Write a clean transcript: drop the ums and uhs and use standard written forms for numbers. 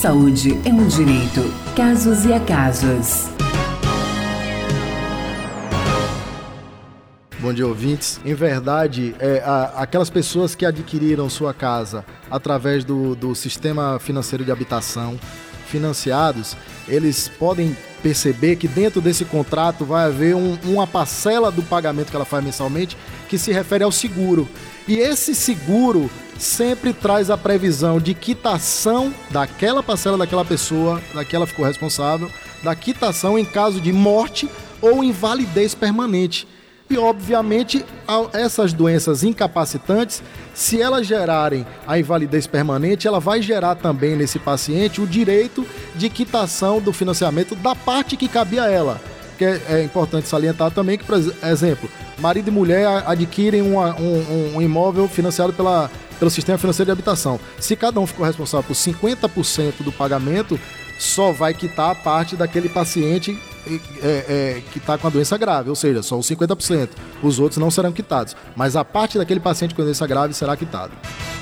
saúde é um direito. Casos e acasos. Bom dia, ouvintes. Em verdade, aquelas pessoas que adquiriram sua casa através do sistema financeiro de habitação, financiados, eles podem perceber que dentro desse contrato vai haver uma parcela do pagamento que ela faz mensalmente que se refere ao seguro. E esse seguro sempre traz a previsão de quitação daquela parcela daquela pessoa, daquela ficou responsável, da quitação em caso de morte ou invalidez permanente. E, obviamente, essas doenças incapacitantes, se elas gerarem a invalidez permanente, ela vai gerar também nesse paciente o direito de quitação do financiamento da parte que cabia a ela. Que é importante salientar também que, por exemplo, marido e mulher adquirem um imóvel financiado pelo sistema financeiro de habitação. Se cada um ficou responsável por 50% do pagamento, só vai quitar a parte daquele paciente que está com a doença grave, ou seja, só os 50%. Os outros não serão quitados, mas a parte daquele paciente com doença grave será quitada.